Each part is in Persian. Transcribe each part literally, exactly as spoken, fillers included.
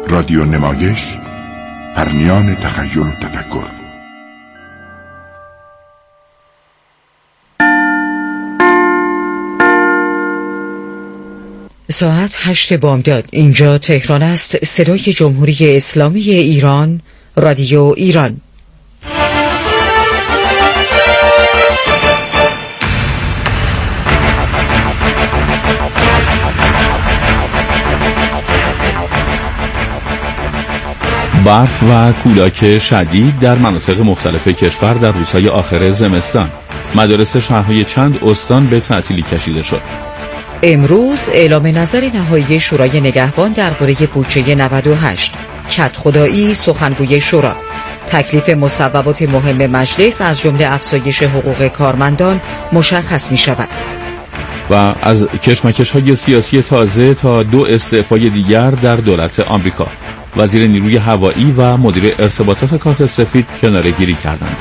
رادیو نمایش، پرمیان تخیل و تفکر. ساعت هشت بامداد. اینجا تهران است. صدای جمهوری اسلامی ایران، رادیو ایران. برف و کولاک شدید در مناطق مختلف کشور در روزهای آخر زمستان. مدارس شهرهای چند استان به تعطیلی کشیده شد. امروز اعلام نظر نهایی شورای نگهبان درباره بودجه نود و هشت. کدخدایی سخنگوی شورا. تکلیف مصوبات مهم مجلس از جمله افزایش حقوق کارمندان مشخص می شود. و از کشمکش‌های سیاسی تازه تا دو استعفای دیگر در دولت آمریکا. وزیر نیروی هوایی و مدیر ارتباطات کاخ سفید کناره‌گیری کردند.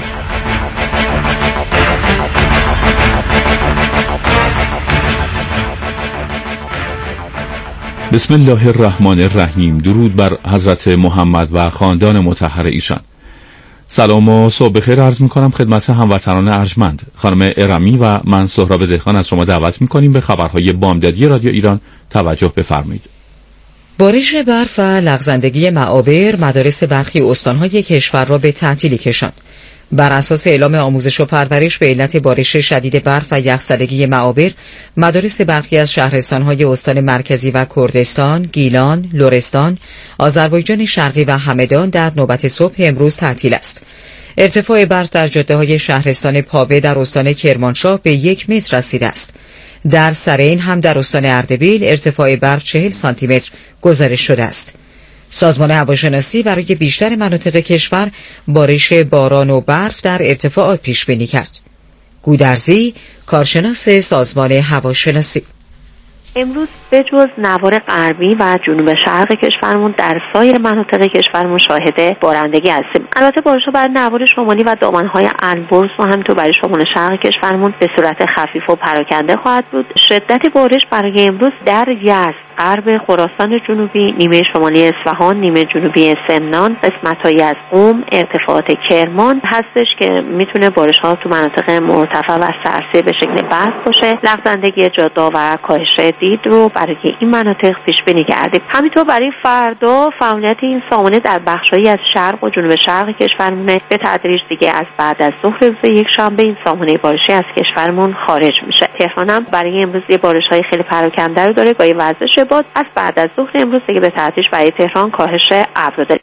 بسم الله الرحمن الرحیم. درود بر حضرت محمد و خاندان مطهر ایشان. سلام و صبح بخیر عرض می کنم خدمت هموطنان ارجمند. خانم ارمی و من سهراب دهقان از شما دعوت می کنیم به خبرهای بامدادی رادیو ایران توجه بفرمایید. بارش برف و لغزندگی معابر مدارس برخی استانهای کشور را به تعطیلی کشاند. بر اساس اعلام آموزش و پرورش به علت بارش شدید برف و یخزدگی معابر، مدارس برخی از شهرستانهای استان مرکزی و کردستان، گیلان، لرستان، آذربایجان شرقی و همدان در نوبت صبح امروز تعطیل است. ارتفاع برف در جاده‌های شهرستان پاوه در استان کرمانشاه به یک متر رسیده است. در سرین هم در استان اردبیل ارتفاع برف چهل سانتی متر گزارش شده است. سازمان هواشناسی برای بیشتر مناطق کشور بارش باران و برف در ارتفاعات پیش بینی کرد. گودرزی، کارشناس سازمان هواشناسی: امروز به جز نوار غربی و جنوب شرق کشورمون در سایر مناطق کشورمون شاهد بارندگی هستیم. البته بارش‌ها بر نوار شمالی و دامنه‌های البرز و همینطور برای شمال شرق کشورمون به صورت خفیف و پراکنده خواهد بود. شدت بارش برای امروز در یزد، غرب خراسان جنوبی، نیمه شمالی اصفهان، نیمه جنوبی سمنان، قسمت‌هایی از قم، ارتفاعات کرمان هستش که میتونه بارش‌ها تو مناطق مرتفع و سرسیر به شکل برف باشه. لغزندگی جاده و کاهش دید رو برای این مناطق پیش بینی کردیم. همینطور برای فردا فعالیت این سامانه در بخش‌هایی از شرق و جنوب شرق کشورمون به تدریج دیگه از بعد از ظهر روز یک شنبه این سامانه بارشی از کشورمون خارج میشه. تهران هم برای امروز یه بارش‌های خیلی پراکنده رو داره با یه وزش باد. از بعد از ظهر امروز دیگه به تدریج برای تهران کاهش ابر داره.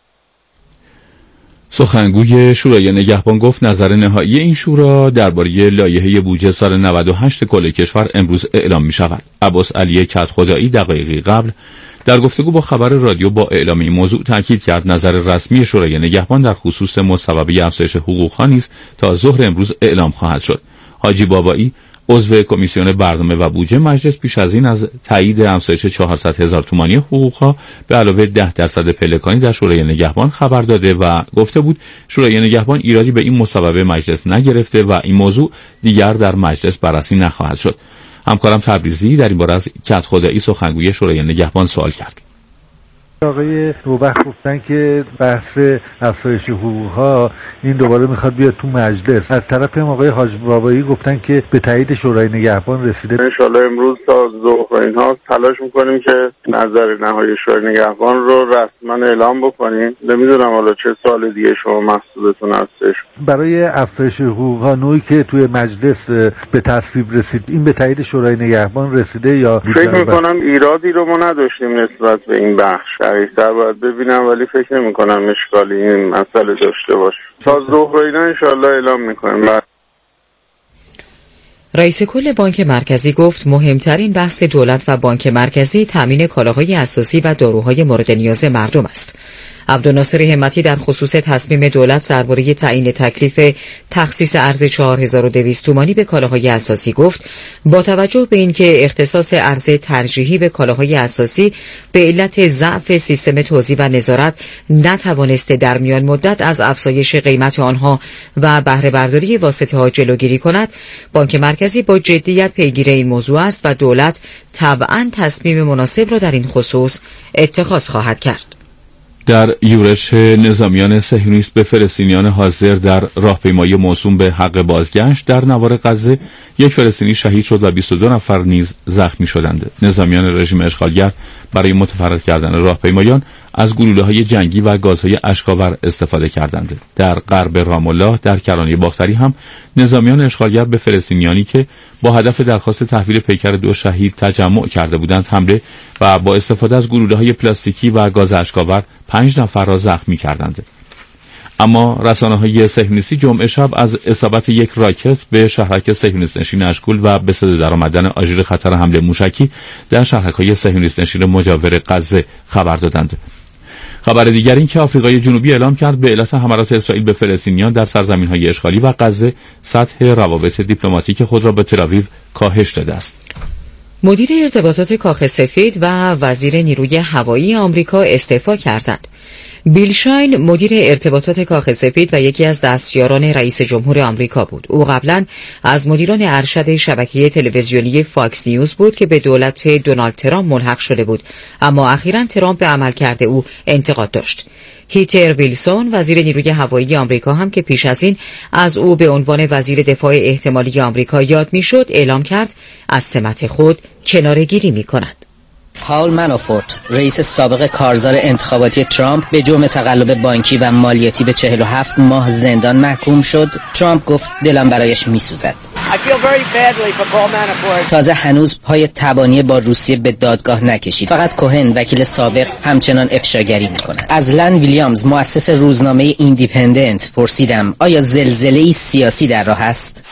سخنگوی شورای نگهبان گفت نظر نهایی این شورا درباره لایحه بودجه سال نود و هشت کل کشور امروز اعلام می شود. عباس علی کدخدایی دقایقی قبل در گفتگو با خبر رادیو با اعلام این موضوع تاکید کرد نظر رسمی شورای نگهبان در خصوص مصوبه افزایش حقوق‌ها نیز تا ظهر امروز اعلام خواهد شد. حاجی بابایی عضو کمیسیون برنامه و بودجه مجلس پیش از این از تایید افزایش چهارصد هزار تومانی حقوق‌ها به علاوه ده درصد پلکانی در شورای نگهبان خبر داده و گفته بود شورای نگهبان ایرادی به این مصوبه مجلس نگرفته و این موضوع دیگر در مجلس بررسی نخواهد شد. همکارم تبریزی در این باره از کدخدایی سخنگوی شورای نگهبان سوال کرد. آقای روبخ گفتن که بحث افزایش حقوق‌ها این دوباره میخواد بیاد تو مجلس. از طرف هم آقای حاج بابایی گفتن که به تایید شورای نگهبان رسیده. ان شاءالله امروز تا ظهر اینها تلاش میکنیم که نظر نهایی شورای نگهبان رو رسما اعلام بکنیم. نمیدونم حالا چه سال دیگه شما مقصودتون هستش. برای افزایش حقوق‌ها نوعی که توی مجلس به تصویب رسید این به تایید شورای نگهبان رسیده یا فکر میکنم ایرادی رو ما نداشتیم نسبت به این بخش. دقیق‌تر باید ببینم ولی فکر نمی کنم اشکالی این مسئله داشته باشه. تا ظهر اینا انشاءالله اعلام میکنیم. رئیس کل بانک مرکزی گفت مهمترین بحث دولت و بانک مرکزی تامین کالاهای اساسی و داروهای مورد نیاز مردم است. عبدالناصر همتی در خصوص تصمیم دولت درباره تعیین تکلیف تخصیص ارز چهار هزار و دویست تومانی به کالاهای اساسی گفت با توجه به اینکه اختصاص ارز ترجیحی به کالاهای اساسی به علت ضعف سیستم توزیع و نظارت نتوانسته در میان مدت از افزایش قیمت آنها و بهره برداری واسطه‌ها جلوگیری کند، بانک مرکزی با جدیت پیگیر این موضوع است و دولت طبعاً تصمیم مناسب را در این خصوص اتخاذ خواهد کرد. در یورش نظامیان صهیونیست به فلسطینیان حاضر در راهپیمایی موسوم به حق بازگشت در نوار غزه، یک فلسطینی شهید شد و بیست و دو نفر نیز زخمی شدند. نظامیان رژیم اشغالگر برای متفرق کردن راهپیمایان از گلوله‌های جنگی و گازهای اشک‌آور استفاده کردند. در غرب رام الله در کرانه باختری هم نظامیان اشغالگر به فلسطینیانی که با هدف درخواست تحویل پیکر دو شهید تجمع کرده بودند حمله و با استفاده از گلوله‌های پلاستیکی و گاز اشک‌آور پنج نفر را زخمی کردند. اما رسانه‌های صهیونیستی جمعه شب از اصابت یک راکت به شهرک صهیونیست نشین اشکول و به صدا درآمدن آژیر خطر حمله موشکی در شهرک‌های صهیونیست نشین مجاور غزه خبر دادند. خبر دیگر این که آفریقای جنوبی اعلام کرد به علت حملات اسرائیل به فلسطینیان در سرزمین‌های اشغالی و غزه سطح روابط دیپلماتیک خود را با تل‌آویو کاهش داده است. مدیر ارتباطات کاخ سفید و وزیر نیروی هوایی آمریکا استعفا کردند. بیل شاین مدیر ارتباطات کاخ سفید و یکی از دستیاران رئیس جمهور آمریکا بود. او قبلا از مدیران ارشد شبکه تلویزیونی فاکس نیوز بود که به دولت دونالد ترامپ ملحق شده بود، اما اخیراً ترامپ به عملکرد او انتقاد داشت. هیتر ویلسون وزیر نیروی هوایی آمریکا هم که پیش از این از او به عنوان وزیر دفاع احتمالی آمریکا یاد میشد، اعلام کرد از سمت خود کناره‌گیری می‌کند. پاول منافورت رئیس سابق کارزار انتخاباتی ترامپ به جرم تقلب بانکی و مالیاتی به چهل و هفت ماه زندان محکوم شد. ترامپ گفت دلم برایش میسوزد. تازه هنوز پای تبانی با روسیه به دادگاه نکشید. فقط کوهن وکیل سابق همچنان افشاگری میکند. از لن ویلیامز مؤسس روزنامه ایندیپندنت پرسیدم آیا زلزله‌ای سیاسی در راه است؟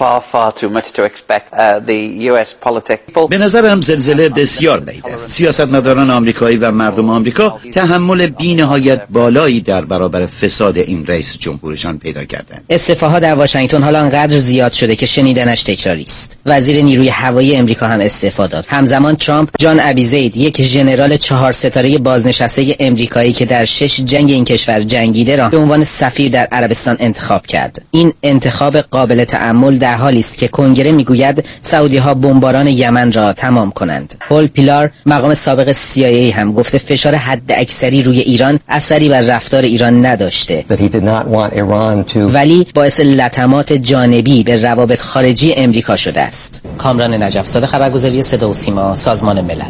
به نظرم زلزله بسیار بعید است. سیاستمداران آمریکایی و مردم آمریکا تحمل بی‌نهایت بالایی در برابر فساد این رئیس جمهورشان پیدا کردند. استعفاها در واشنگتن حالا انقدر زیاد شده که شنیدنش تکراری است. وزیر نیروی هوایی امریکا هم استعفا داد. همزمان ترامپ جان ابیزید، یک ژنرال چهار ستاره بازنشسته امریکایی که در شش جنگ این کشور جنگیده را به عنوان سفیر در عربستان انتخاب کرد. این انتخاب قابل تأمل در حالی است که کنگره میگوید سعودی‌ها بمباران یمن را تمام کنند. پول پیلار مقام سابق سی آی ای هم گفته فشار حد اکثری روی ایران اثری بر رفتار ایران نداشته، ولی باعث لطمات جانبی به روابط خارجی امریکا شده است. کامران نجف‌زاده، خبرگزاری صدا و سیما، سازمان ملل.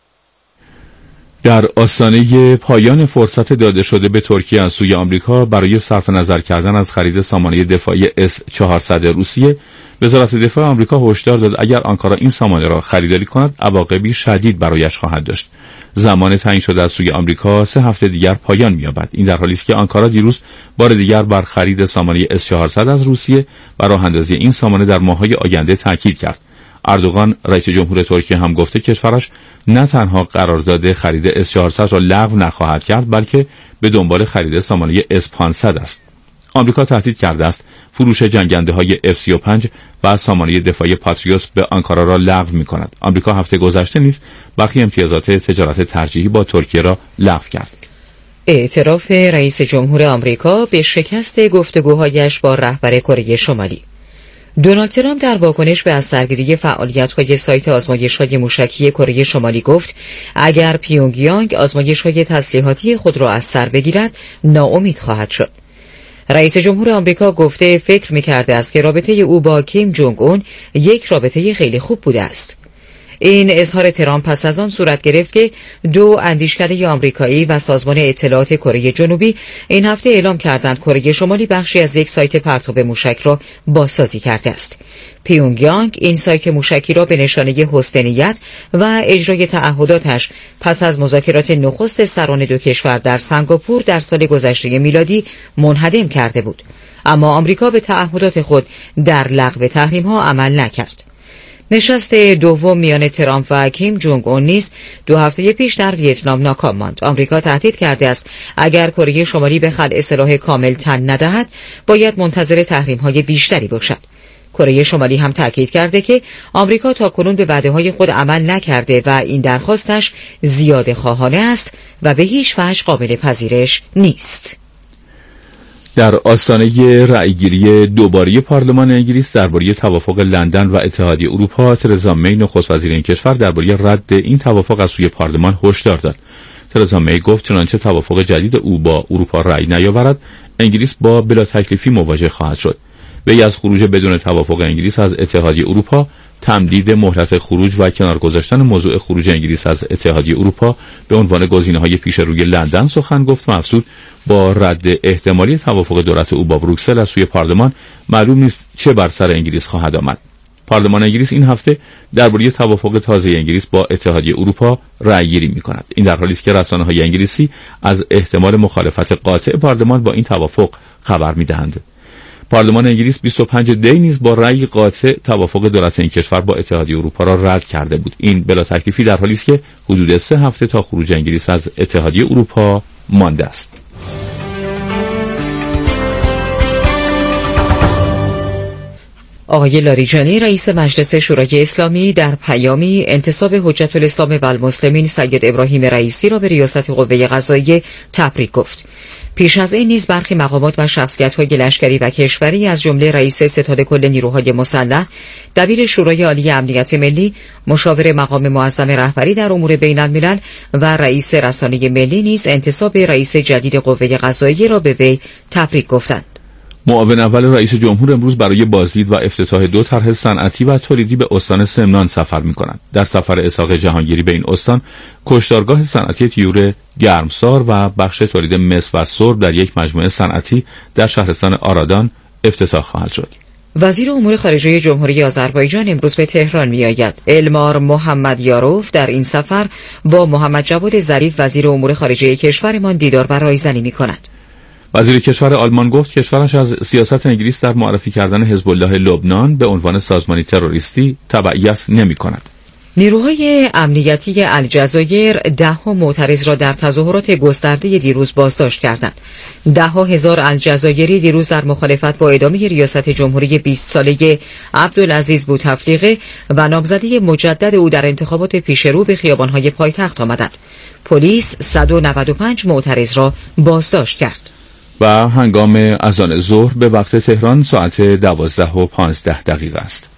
در آستانه پایان فرصت داده شده به ترکیه از سوی آمریکا برای صرف نظر کردن از خرید سامانه دفاعی اس چهارصد روسیه، وزارت دفاع آمریکا هشدار داد اگر آنکارا این سامانه را خریداری کند عواقبی شدید برایش خواهد داشت. زمان تعیین شده از سوی آمریکا سه هفته دیگر پایان می‌یابد. این در حالی است که آنکارا دیروز بار دیگر بر خرید سامانه اس چهارصد از روسیه و راه اندازی این سامانه در ماه‌های آینده تاکید کرد. اردوغان رئیس جمهور ترکیه هم گفته کشورش نه تنها قرارداد خرید اس چهارصد را لغو نخواهد کرد، بلکه به دنبال خرید سامانه اس پانصد است. آمریکا تهدید کرده است فروش جنگنده‌های اف سی و پنج و سامانه دفاعی پاتریوت به آنکارا را لغو می‌کند. آمریکا هفته گذشته نیز برخی امتیازات تجارت ترجیحی با ترکیه را لغو کرد. اعتراف رئیس جمهور آمریکا به شکست گفتگوهایش با رهبر کره شمالی. دونالد ترامپ در واکنش به از سرگیری فعالیت‌های سایت آزمایش‌های موشکی کره شمالی گفت اگر پیونگیانگ آزمایش‌های تسلیحاتی خود را از سر بگیرد ناامید خواهد شد. رئیس جمهور آمریکا گفته فکر می‌کرده است که رابطه او با کیم جونگ اون یک رابطه خیلی خوب بوده است. این اظهار ترامپ پس از آن صورت گرفت که دو اندیشکده آمریکایی و سازمان اطلاعات کره جنوبی این هفته اعلام کردند کره شمالی بخشی از یک سایت پرتاب موشک را بازسازی کرده است. پیونگیانگ این سایت موشکی را به نشانه حسن نیت و اجرای تعهداتش پس از مذاکرات نخست سران دو کشور در سنگاپور در سال گذشته میلادی منهدم کرده بود، اما آمریکا به تعهدات خود در لغو تحریم‌ها عمل نکرد. نشست دوم میان ترامپ و کیم جونگ اون نیز دو هفته پیش در ویتنام ناکام ماند. آمریکا تهدید کرده است اگر کره شمالی به خلع سلاح کامل تن ندهد باید منتظر تحریم‌های بیشتری باشد. کره شمالی هم تاکید کرده که آمریکا تاکنون به وعده‌های خود عمل نکرده و این درخواستش زیاده خواهانه است و به هیچ وجه قابل پذیرش نیست. در آستانه رأیگیری دوباره پارلمان انگلیس درباره توافق لندن و اتحادیه اروپا، ترزا می نخست وزیر این کشور درباره رد این توافق از سوی پارلمان هشدار داد. ترزا می گفت چنانچه توافق جدید او با اروپا رأی نیاورد، انگلیس با بلا تکلیفی مواجه خواهد شد. وی از خروج بدون توافق انگلیس از اتحادیه اروپا، تمدید مهلت خروج و کنار گذاشتن موضوع خروج انگلیس از اتحادیه اروپا به عنوان گزینه‌های پیش روی لندن سخن گفت و افزود با رد احتمالی توافق دولت او با بروکسل از سوی پارلمان معلوم نیست چه بر سر انگلیس خواهد آمد. پارلمان انگلیس این هفته درباره توافق تازه انگلیس با اتحادیه اروپا رأی‌گیری می‌کند. این در حالی است که رسانه‌های انگلیسی از احتمال مخالفت قاطع پارلمان با این توافق خبر می‌دهند. پارلمان انگلیس بیست و پنج دی نیز با رأی قاطع توافق دولت این کشور با اتحادیه اروپا را رد کرده بود. این بلا تکلیفی در حالی است که حدود سه هفته تا خروج انگلیس از اتحادیه اروپا مانده است. آقای لاریجانی رئیس مجلس شورای اسلامی در پیامی انتصاب حجت الاسلام و المسلمین سید ابراهیم رئیسی را به ریاست قوه قضاییه تبریک گفت. پیش از این نیز برخی مقامات و شخصیت‌های لشکری و کشوری از جمله رئیس ستاد کل نیروهای مسلح، دبیر شورای عالی امنیت ملی، مشاور مقام معظم رهبری در امور بین الملل و رئیس رسانه ملی نیز انتصاب رئیس جدید قوه قضاییه را به وی تبریک گفتند. معاون اول رئیس جمهور امروز برای بازدید و افتتاح دو طرح صنعتی و تولیدی به استان سمنان سفر می‌کنند. در سفر اسحاق جهانگیری به این استان، کشتارگاه صنعتی طیور گرمسار و بخش تولید مس و سرب در یک مجموعه صنعتی در شهرستان آرادان افتتاح خواهد شد. وزیر امور خارجه جمهوری آذربایجان امروز به تهران می‌آید. المار محمد یاروف در این سفر با محمد جواد ظریف وزیر امور خارجه کشورمان دیدار و رایزنی می‌کند. وزیر کشور آلمان گفت کشورش از سیاست انگلیس در معرفی کردن حزب الله لبنان به عنوان سازمانی تروریستی تبعیت نمی‌کند. نیروهای امنیتی الجزایر ده ها معترض را در تظاهرات گسترده دیروز بازداشت کردند. ده ها هزار الجزایری دیروز در مخالفت با ادامه ریاست جمهوری بیست ساله عبدالعزیز بوتفلیقه و نامزدی مجدد او در انتخابات پیشرو به خیابان‌های پایتخت آمدند. پلیس صد و نود و پنج معترض را بازداشت کرد. و هنگام اذان ظهر به وقت تهران ساعت دوازده و پانزده دقیقه است.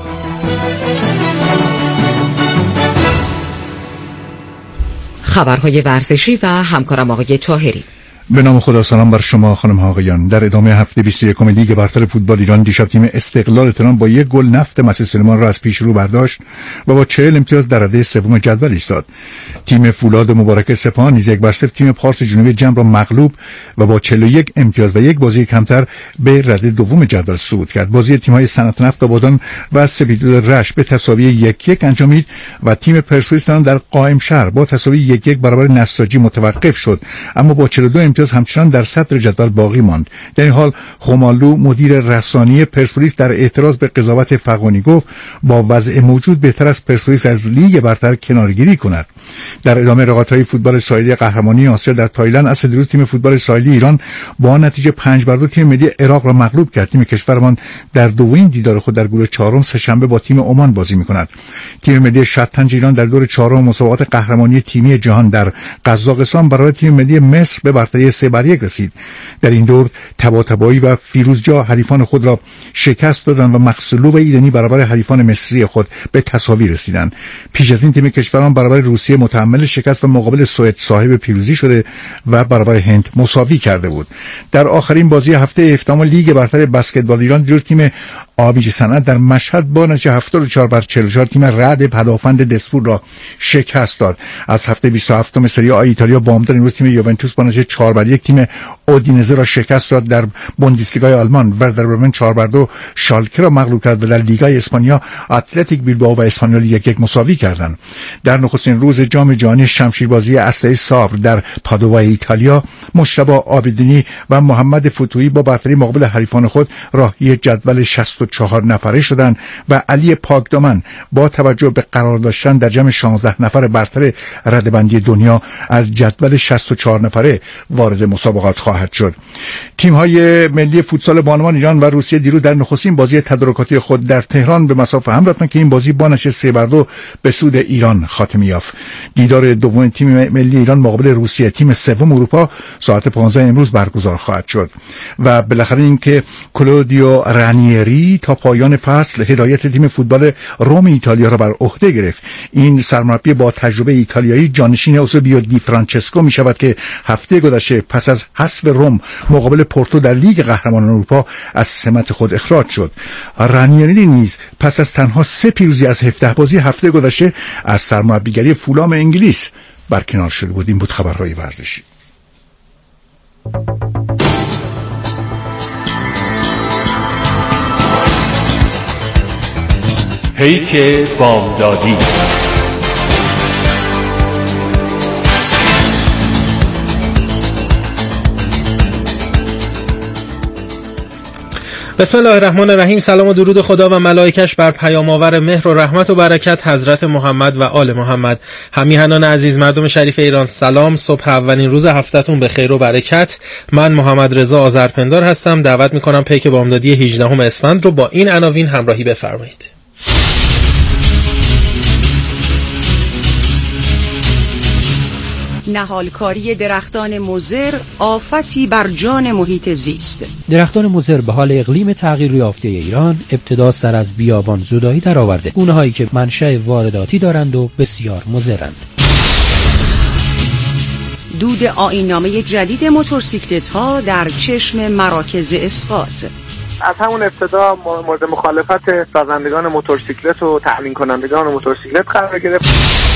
خبرهای ورزشی و همکارم آقای طاهری. به نام خدا، سلام بر شما خانم ها آقایان. در ادامه هفته بیست و یکم لیگ برتر فوتبال ایران دیشب تیم استقلال تهران با یک گل نفت مسجد سلیمان را از پیش رو برداشت و با چهل امتیاز در رده سوم جدول ایستاد. تیم فولاد مبارک سپاهان نیز یک بر صفر تیم پارس جنوبی جم را مغلوب و با چهل و یک امتیاز و یک بازی کمتر به رده دوم جدول صعود کرد. بازی تیم‌های صنعت نفت آبادان و سپیدرد رشت به تساوی یک یک انجامید و تیم پرسپولیس در قائم شهر با تساوی یک یک برابر نساجی متوقف شد، اما با چهل و دو امتیاز همچنان در صدر جدول باقی ماند. در این حال خمالو مدیر رسانی پرسپولیس در اعتراض به قضاوت فغانی گفت با وضع موجود بهتر است پرسپولیس از لیگ برتر کنارگیری کند. در ادامه رقابت‌های فوتبال ساحلی قهرمانی آسیا در تایلند اصل دیروز تیم فوتبال ساحلی ایران با نتیجه پنج بر دو تیم ملی عراق را مغلوب کرد. تیم کشورمان در دومین دیدار خود در گروه چهارم سه‌شنبه با تیم عمان بازی می‌کند. تیم ملی شطرنج ایران در دور چهارم مسابقات قهرمانی تیمی جهان در قزاقستان برای تیم ملی مصر به برتری سه بر یک رسید. در این دور طباطبایی و فیروزجا حریفان خود را شکست دادند و مخصلو و ایدنی برابر حریفان مصری خود به تساوی رسیدند. پیش از این تیم کشوران برابر روسیه متحمل شکست و مقابل سوئد صاحب پیروزی شده و برابر هند مساوی کرده بود. در آخرین بازی هفته اختتام لیگ برتر بسکتبال ایران دیروز تیم آبیج صنعت در مشهد با نتیجه هفتاد و چهار بر چهل و چهار تیم رد پدافند دسفور را شکست داد. از هفته بیست و هفتم سری آ ایتالیا بامداد امروز تیم یوونتوس با نتیجه چهار بر یک تیم اودینزه را شکست داد. در بوندسلیگای آلمان وردر برمن چهار بر دو شالکه را مغلوب کرد و در لیگای اسپانیا اتلتیک بیلبائو و اسپانیول یک یک مساوی کردند. در نخستین روز جام جهانی شمشیربازی اسلحه صابر در پادووا ایتالیا مجتبی عابدینی و محمد فتوحی با برتری مقابل حریفان خود راهی جدول شصت و چهار نفره شدند و علی پاکدامن با توجه به قرار داشتن در جمع شانزده نفر برتر رده‌بندی دنیا از جدول شصت و چهار نفره وارد مسابقات خواهد شد. تیم‌های ملی فوتسال بانوان ایران و روسیه دیروز در نخستین بازی تدارکاتی خود در تهران به مسافه هم رفتند که این بازی با نتیجه سه بر دو به سود ایران خاتمه یافت. دیدار دوم تیم ملی ایران مقابل روسیه، تیم سوم اروپا، ساعت پانزده امروز برگزار خواهد شد. و بالاخره اینکه کلودیو رانیری تا پایان فصل هدایت تیم فوتبال روم ایتالیا را بر عهده گرفت. این سرمربی با تجربه ایتالیایی جانشین اوسبیو دی فرانچسکو می شود که هفته گذشته پس از حذف روم مقابل پورتو در لیگ قهرمانان اروپا از سمت خود اخراج شد. رانیری نیز پس از تنها سه پیروزی از هفده بازی هفته گذشته از سرمربیگری فولام انگلیس برکنار شده بود. این بود خبرهای ورزشی. پیک بامدادی. بسم الله الرحمن الرحیم. سلام و درود خدا و ملائکش بر پیام آور مهر و رحمت و برکت حضرت محمد و آل محمد. همیهنان عزیز، مردم شریف ایران، سلام. صبح اولین روز هفته‌تون به خیر و برکت. من محمد رضا آذرپندار هستم. دعوت میکنم پیک بامدادی هجدهم اسفند رو با این عناوین همراهی بفرمایید. نهالکاری درختان مضر آفتی بر جان محیط زیست. درختان مضر به حال اقلیم تغییر یافته ایران ابتدا سر از بیابان زدایی درآورده، گونه‌هایی که منشأ وارداتی دارند و بسیار مضرند. دود آیین‌نامه جدید موتورسیکلت‌ها در چشم مراکز اسقاط. از همون ابتدا مورد مخالفت سازندگان موتورسیکلت و تأمین کنندگان موتورسیکلت قرار گرفت.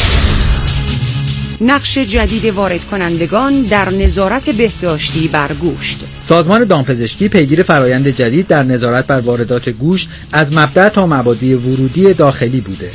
نقش جدید وارد کنندگان در نظارت بهداشتی بر گوشت. سازمان دامپزشکی پیگیر فرایند جدید در نظارت بر واردات گوشت از مبدأ تا مبادی ورودی داخلی بوده.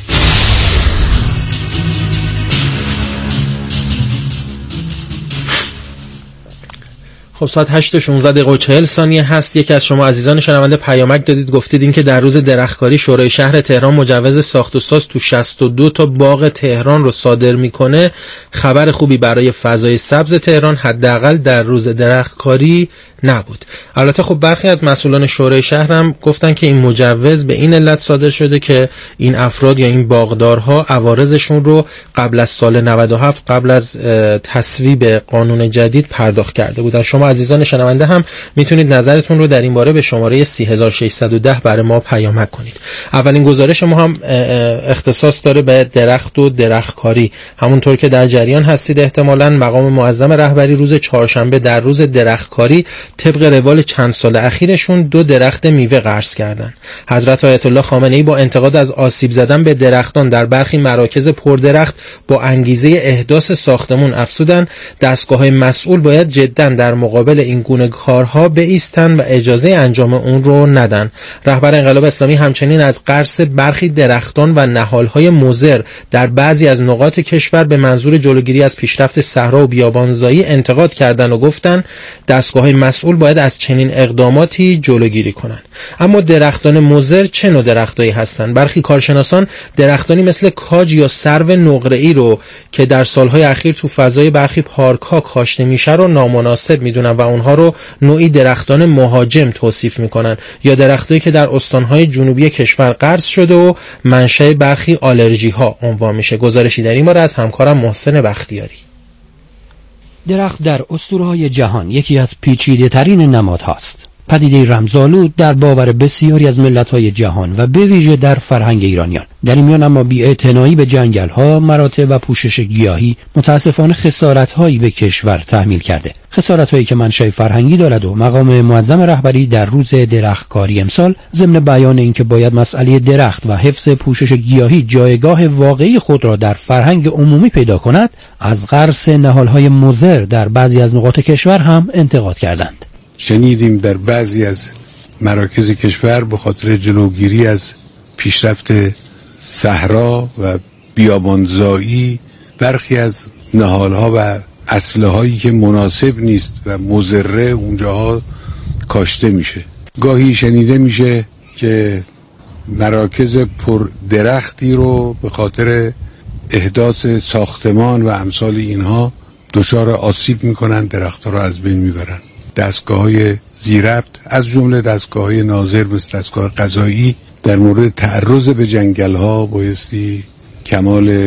خب ساعت هشت و شانزده دقیقه و چهل ثانیه هست. یکی از شما عزیزان شنونده پیامک دادید، گفتید این که در روز درختکاری شورای شهر تهران مجوز ساخت و ساز تو شصت و دو تا باغ تهران رو صادر میکنه. خبر خوبی برای فضای سبز تهران، حداقل در روز درختکاری نبود. البته خب برخی از مسئولان شورای شهر هم گفتن که این مجوز به این علت صادر شده که این افراد یا این باغدارها عوارضشون رو قبل از سال نود و هفت، قبل از تصویب قانون جدید پرداخت کرده بودن. شما عزیزان شنونده هم میتونید نظرتون رو در این باره به شماره سی هزار و ششصد و ده برای ما پیامک کنید. اولین گزارش ما هم اختصاص داره به درخت و درختکاری. همونطور که در جریان هستید احتمالاً مقام معظم رهبری روز چهارشنبه در روز درختکاری طبق روال چند سال اخیرشون دو درخت میوه غرس کردن. حضرت آیت الله خامنه‌ای با انتقاد از آسیب زدن به درختان در برخی مراکز پردرخت با انگیزه احداث ساختمون افزودن دستگاه‌های مسئول باید جداً در مقابل این گونه کارها بایستن و اجازه انجام اون رو ندن. رهبر انقلاب اسلامی همچنین از غرس برخی درختان و نهال‌های مضر در بعضی از نقاط کشور به منظور جلوگیری از پیشرفت صحرا و بیابانزایی انتقاد کردن و گفتن دستگاه‌های مسئول باید از چنین اقداماتی جلوگیری کنند. اما درختان مضر چه نوع درختایی هستند؟ برخی کارشناسان درختانی مثل کاج یا سرو نقره‌ای رو که در سالهای اخیر تو فضای برخی پارک‌ها کاشته میشه رو نامناسب میدونن و اونها رو نوعی درختان مهاجم توصیف میکنن، یا درختایی که در استانهای جنوبی کشور غرس شده و منشأ برخی آلرژی ها عنوان میشه. گزارشی در این باره از همکارم محسن بختیاری. درخت در اسطوره‌های جهان یکی از پیچیده‌ترین نمادهاست. پدیده رمزآلود در باور بسیاری از ملت‌های جهان و به ویژه در فرهنگ ایرانیان. در این میان اما بی‌اعتنایی به جنگل‌ها، مراتع و پوشش گیاهی متأسفانه خسارت‌هایی به کشور تحمیل کرده. خسارت‌هایی که منشأ فرهنگی دارد و مقام معظم رهبری در روز درختکاری امسال ضمن بیان اینکه باید مسئله درخت و حفظ پوشش گیاهی جایگاه واقعی خود را در فرهنگ عمومی پیدا کند، از غرس نهال‌های مضر در بعضی از نقاط کشور هم انتقاد کردند. شنیدیم در بعضی از مراکز کشور به خاطر جلوگیری از پیشرفت صحرا و بیابانزایی برخی از نهالها و اصلهایی که مناسب نیست و مضره اونجاها کاشته میشه. گاهی شنیده میشه که مراکز پر درختی رو به خاطر احداث ساختمان و امثال اینها دچار آسیب میکنن، درختها رو از بین میبرن. دستگاه‌های زیربط از جمله دستگاه‌های ناظر مثل دستگاه قضایی در مورد تعرض به جنگل‌ها بایستی کمال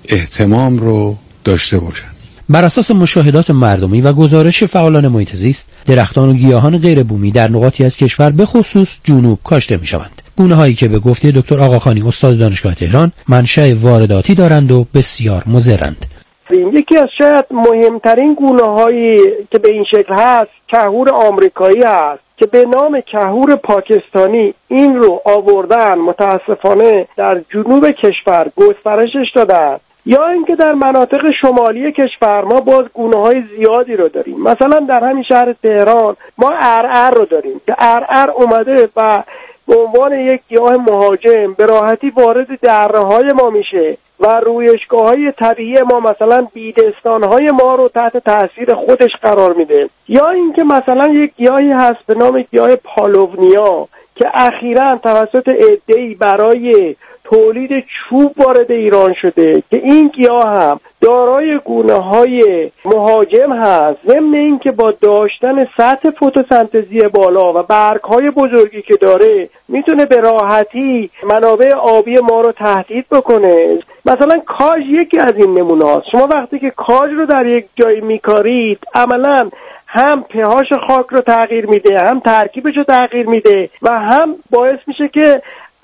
اهتمام رو داشته باشن. بر اساس مشاهدات مردمی و گزارش فعالان محیط زیست، درختان و گیاهان غیر بومی در نقاطی از کشور به خصوص جنوب کاشته می‌شوند. گونه‌هایی که به گفته دکتر آقاخانی استاد دانشگاه تهران منشأ وارداتی دارند و بسیار مضرند. یکی از شاید مهمترین گونه‌هایی که به این شکل هست کهور آمریکایی هست که به نام کهور پاکستانی این رو آوردن، متاسفانه در جنوب کشور گسترشش دادن. یا اینکه در مناطق شمالی کشور ما باز گونه‌های زیادی رو داریم. مثلا در همین شهر تهران ما ارعر رو داریم که ارعر اومده و به عنوان یک گیاه مهاجم به راحتی وارد دره‌های ما میشه و رویشگاه‌های طبیعی ما مثلا بیدستان‌های ما رو تحت تاثیر خودش قرار میده. یا اینکه مثلا یک گیاهی هست به نام گیاه پالوونیا که اخیراً توسط عده‌ای برای تولید چوب وارد ایران شده که این گیاه هم دارای گونه‌های مهاجم هست، ضمن اینکه با داشتن سطح فتوسنتزی بالا و برگ‌های بزرگی که داره میتونه به راحتی منابع آبی ما رو تهدید بکنه. مثلا کاج یکی از این نمونه هاست. شما وقتی که کاج رو در یک جایی میکارید عملاً هم پهاش خاک رو تغییر میده، هم ترکیبش رو تغییر میده و هم باعث میشه که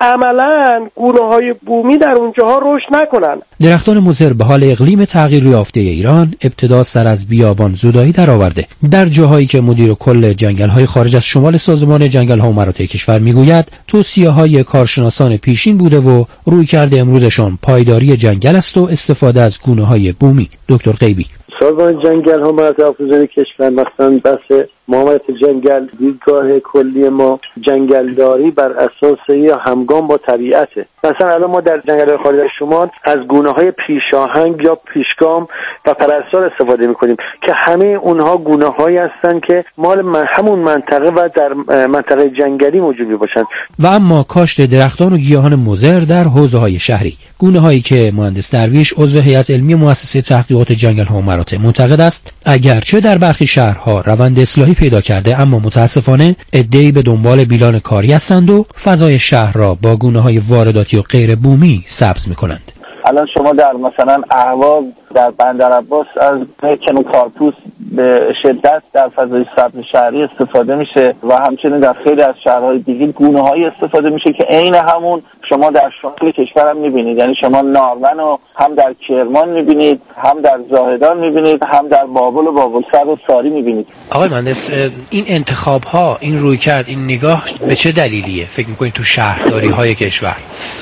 عملاً گونه‌های بومی در اونجاها رشد نکنن. درختان مضر به حال اقلیم تغییر یافته ایران ابتدا سر از بیابان زدایی درآورده. در جاهایی که مدیر کل جنگل‌های خارج از شمال سازمان جنگل‌ها و مراتع کشور میگوید توصیه‌های کارشناسان پیشین بوده و رویکرد امروزشان پایداری جنگل است و استفاده از گونه‌های بومی. دکتر غیبی: سازمان جنگل ها مراتع آفریقایی کشور مثلا بحث محمایت جنگل، دیدگاه کلی ما جنگلداری بر اساس یا همگام با طبیعته. مثلا الان ما در جنگل خارج از شمال از گونه های پیشاهنگ یا پیشگام و پرستار استفاده میکنیم که همه اونها گونه هایی هستن که مال من همون منطقه و در منطقه جنگلی موجود باشن. و اما کاشت درختان و گیاهان مضر در حوزه های شهری، گونه هایی که مهندس درویش عضو هیئت علمی مؤسسه تحقیقات جنگل ها و مراتع معتقد است اگرچه در برخی شهرها روند اصلاحی پیدا کرده، اما متاسفانه عده‌ای به دنبال بیلان کاری هستند و فضای شهر را با گونه‌های وارداتی و غیر بومی سبز می‌کنند. الان شما در مثلا اهواز، در بندرعباس از کنو کارپوس به شدت در فضای سبز شهری استفاده میشه و همچنین در خیلی از شهرهای دیگه گونه‌هایی استفاده میشه که عین همون شما در شمال کشور هم میبینید. یعنی شما نارون رو هم در کرمان میبینید، هم در زاهدان میبینید، هم در بابل و بابلسر و ساری میبینید. آقای مهندس، این انتخاب ها، این رویکرد، این نگاه به چه دلیلیه فکر میکنید تو شهرداری های کشور؟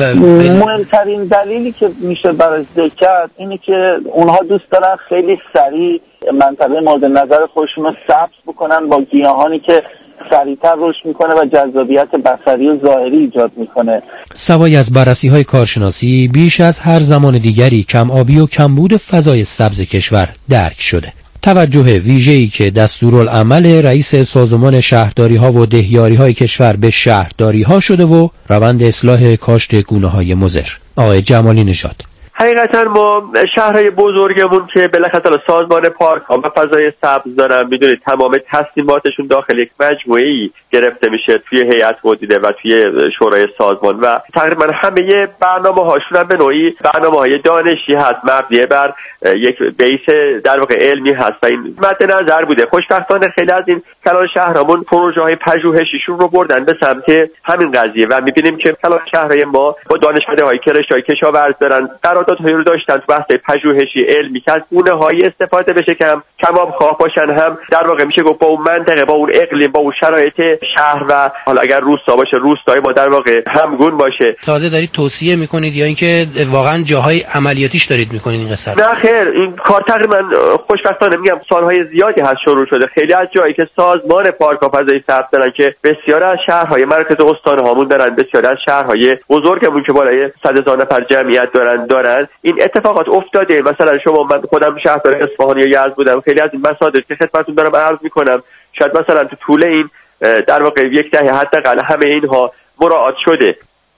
مهمترین دلیلی که میشه برای ذکر کرد اینه که اونها دوست دارن خیلی سریع منطقه مورد نظر خودشون رو سبز بکنن با گیاهانی که سریعتر رشد میکنه و جذابیت بصری و ظاهری ایجاد میکنه. سوای از بررسی های کارشناسی، بیش از هر زمان دیگری کم آبی و کمبود فضای سبز کشور درک شده. توجه ویژه‌ای که دستورالعمل رئیس سازمان شهرداری ها و دهیاری های کشور به شهرداری ها شده و روند اصلاح کاشت گونه های مضر. آقای جمالی نژاد: حقیقتا ما شهرهای بزرگمون که بالاخره سازمان پارک ها و فضای سبز دارن، میدونید تمام تصمیماتشون داخل یک مجموعه‌ای گرفته میشه توی هیئت مدیره و توی شورای سازمان و تقریبا همه برنامه هاشون هم به نوعی برنامه های دانشی هست، مبنی بر یک بیس در واقع علمی هست و این مد نظر بوده. خوشبختانه خیلی از این کلان شهرامون پروژه های پژوهشیشون رو بردن به سمت همین قضیه و میبینیم که کلان شهرهای ما با دانشمنده های کرشای کشاورز دارن قراردادهایی رو داشتن تو بحث پژوهشی علمی که از گونه‌هایی استفاده بشه که هم کباب خواه باشن، هم در واقع میشه گفت با اون منطقه، با اون اقلیم، با اون شرایط شهر و حالا اگر روستا باشه روستای ما در واقع همگون باشه. تازه دارید توصیه میکنید یا اینکه واقعا جاهای عملیاتیش دارید میکنید این قصه؟ نه خیر، این کار تقریبا خوشبختانه میگم سالهای زیادی هست شروع شده. خیلی از جایی که سازمان پارک ها فضای سبز دارن که بسیار از شهرهای مرکز استان هامون دارن، بسیار از شهرهای بزرگمون که بالای صد هزار نفر جمعیت دارن دارن این اتفاقات افتاده. مثلا شما، من خودم شهردار اصفهان یا یزد بودم، خیلی از این مصادر که خدمتتون دارم عرض میکنم شاید مثلا تو طول این در واقع یک دهه حداقل همه اینها مراعات شده.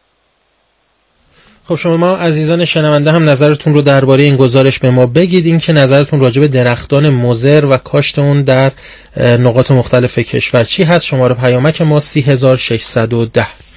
خب شما عزیزان شنونده هم نظرتون رو درباره این گزارش به ما بگید، این که نظرتون راجع به درختان مضر و کاشت اون در نقاط مختلف کشور چی هست. شماره پیامک ما سه هزار و ششصد و ده.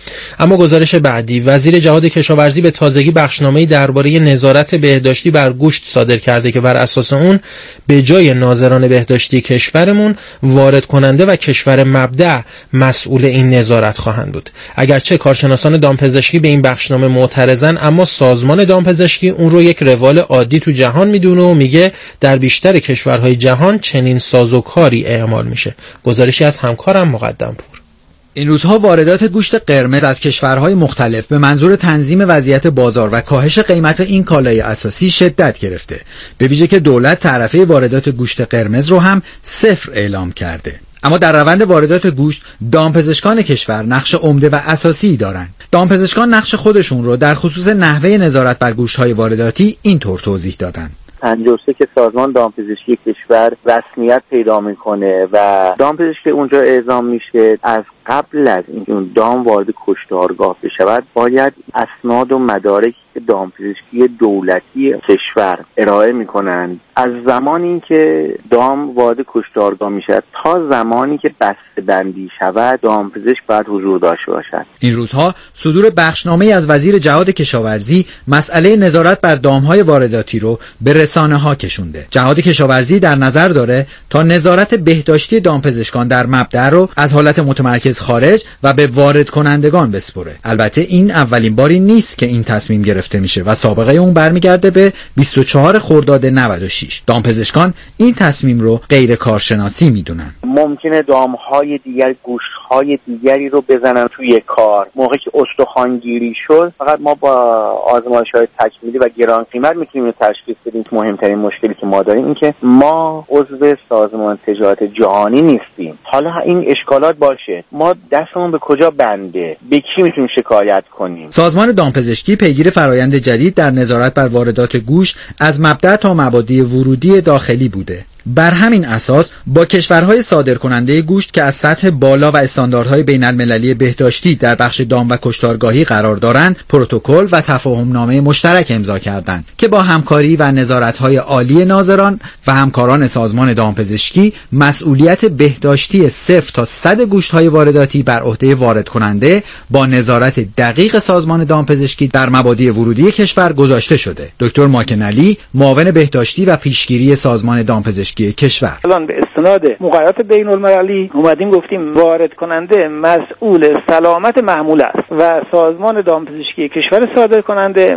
اما گزارش بعدی: وزیر جهاد کشاورزی به تازگی بخشنامه‌ای درباره نظارت بهداشتی بر گوشت صادر کرده که بر اساس اون به جای ناظران بهداشتی کشورمون وارد کننده و کشور مبدأ مسئول این نظارت خواهند بود. اگرچه کارشناسان دامپزشکی به این بخشنامه معترضن، اما سازمان دامپزشکی اون رو یک روال عادی تو جهان میدونه و میگه در بیشتر کشورهای جهان چنین سازوکاری اعمال میشه. گزارشی از همکارم مقدم پور. این روزها واردات گوشت قرمز از کشورهای مختلف به منظور تنظیم وضعیت بازار و کاهش قیمت این کالای اساسی شدت گرفته، به ویژه که دولت تعرفه واردات گوشت قرمز رو هم صفر اعلام کرده. اما در روند واردات گوشت دامپزشکان کشور نقش عمده و اساسی دارند. دامپزشکان نقش خودشون رو در خصوص نحوه نظارت بر گوشت‌های وارداتی اینطور توضیح دادن. پنجاه و سه که سازمان دامپزشکی کشور رسمیت پیدا میکنه و دامپزشکی اونجا اعزام میشه، از قبل از اینکه اون دام وارد کشتارگاه بشود باید اسناد و مدارکی که دامپزشکی دولتی کشور ارائه میکنن از زمانی که دام وارد کشتارگاه میشه تا زمانی که بسته بندی شود دامپزشک باید حضور داشته باشد. این روزها صدور بخشنامه از وزیر جهاد کشاورزی مسئله نظارت بر دامهای وارداتی رو به رسانه ها کشونده. جهاد کشاورزی در نظر داره تا نظارت بهداشتی دامپزشکان در مبدأ رو از حالت متمرکز خارج و به وارد کنندگان بسپره. البته این اولین باری نیست که این تصمیم گرفته میشه و سابقه اون برمیگرده به بیست و چهارم خرداد نود و شش. دامپزشکان این تصمیم رو غیر کارشناسی میدونن. ممکنه دامهای دیگر، گوشتهای دیگری رو بزنن توی کار. موقعی که استخوانگیری شد فقط ما با آزمایش‌های تکمیلی و گران قیمت میتونیم تشخیص بدیم. مهمترین مشکلی که ما داریم این که ما عضو سازمان تجارت جهانی نیستیم. حالا این اشکالات باشه، ما دستمون به کجا بنده؟ به کی میتونیم شکایت کنیم؟ سازمان دامپزشکی پیگیر فرایند جدید در نظارت بر واردات گوشت از مبدأ تا مبادی ورودی داخلی بوده. بر همین اساس با کشورهای صادرکننده گوشت که از سطح بالا و استانداردهای بین المللی بهداشتی در بخش دام و کشتارگاهی قرار دارند پروتکل و تفاهمنامه مشترک امضا کردند که با همکاری و نظارت‌های عالی ناظران و همکاران سازمان دامپزشکی مسئولیت بهداشتی صفر تا صد گوشت‌های وارداتی بر عهده وارد کننده با نظارت دقیق سازمان دامپزشکی در مبادی ورودی کشور گذاشته شده. دکتر ماکن علی، معاون بهداشتی و پیشگیری سازمان دامپزشکی کشور: الان به استناد مقررات بین المللی اومدیم گفتیم وارد کننده مسئول سلامت محمول است و سازمان دامپزشکی کشور صادر کننده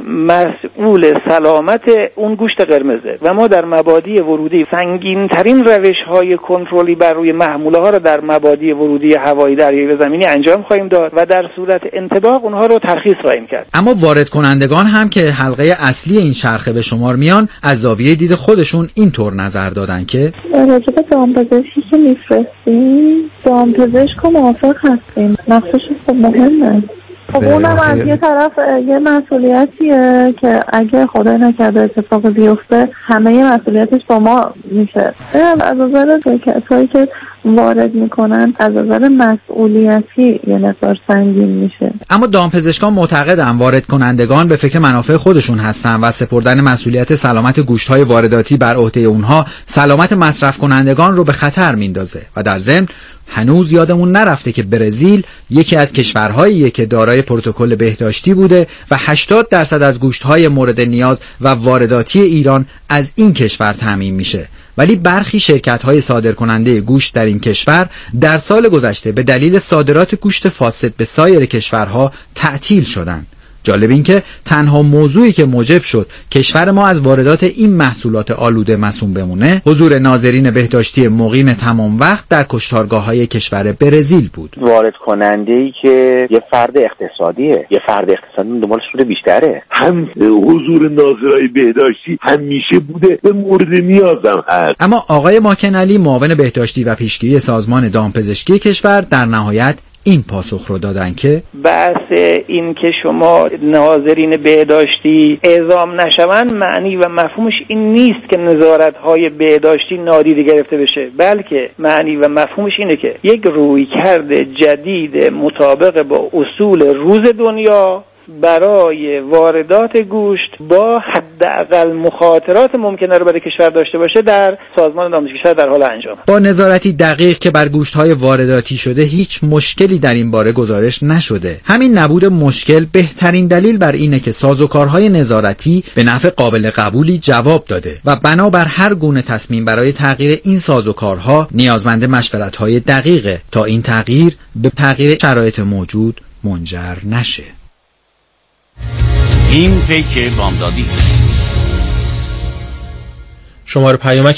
مسئول سلامت اون گوشت قرمزه و ما در مبادی ورودی سنگین ترین روش های کنترلی بر روی محموله ها را در مبادی ورودی هوایی، دریایی و زمینی انجام خواهیم داد و در صورت انطباق اونها رو ترخیص خواهیم کرد. اما وارد کنندگان هم که حلقه اصلی این چرخه به شمار میان از زاویه دید خودشون اینطور نظر دادن که راجع به دامپزشکی که میفرستیم دامپزشک موافق هستیم، نقشش خب مهمه. خب اونم از یه طرف یه مسئولیتیه که اگه خدای نکرده اتفاق بیفته همه مسئولیتش با ما میشه. از نظر کسایی که وارد میکنن از نظر مسئولیتی یه نظر سنگین میشه. اما دامپزشکان معتقدن وارد کنندگان به فکر منافع خودشون هستن و سپردن مسئولیت سلامت گوشت‌های وارداتی بر عهده اونها سلامت مصرف کنندگان رو به خطر میندازه و در ضمن هنوز یادمون نرفته که برزیل یکی از کشورهاییه که دارای پروتکل بهداشتی بوده و هشتاد درصد از گوشت‌های مورد نیاز و وارداتی ایران از این کشور تامین میشه. ولی برخی شرکت‌های صادرکننده گوشت در این کشور در سال گذشته به دلیل صادرات گوشت فاسد به سایر کشورها تعطیل شدند. جالب این که تنها موضوعی که موجب شد کشور ما از واردات این محصولات آلوده مصون بمونه حضور ناظرین بهداشتی مقیم تمام وقت در کشتارگاه‌های کشور برزیل بود. وارد کننده‌ای که یه فرد اقتصادیه، یه فرد اقتصادی دنبال سود بیشتره. هم حضور ناظرای بهداشتی همیشه بوده، به مورد نیازم هست. اما آقای ماکن علی، معاون بهداشتی و پیشگیری سازمان دامپزشکی کشور، در نهایت این پاسخ رو دادن که بحث این که شما ناظرین بهداشتی اعزام نشوند معنی و مفهومش این نیست که نظارت‌های بهداشتی نادیده گرفته بشه، بلکه معنی و مفهومش اینه که یک رویکرد جدید مطابق با اصول روز دنیا برای واردات گوشت با حداقل مخاطرات ممکنه رو برای کشور داشته باشه در سازمان دامپزشکی کشور در حال انجام. با نظارتی دقیق که بر گوشت‌های وارداتی شده هیچ مشکلی در این باره گزارش نشده. همین نبود مشکل بهترین دلیل بر اینه که سازوکارهای نظارتی به نحو قابل قبولی جواب داده و بنابر هر گونه تصمیم برای تغییر این سازوکارها نیازمند مشورت‌های دقیقه تا این تغییر به تغییر شرایط موجود منجر نشه. این پیک بامدادی. شماره پیامک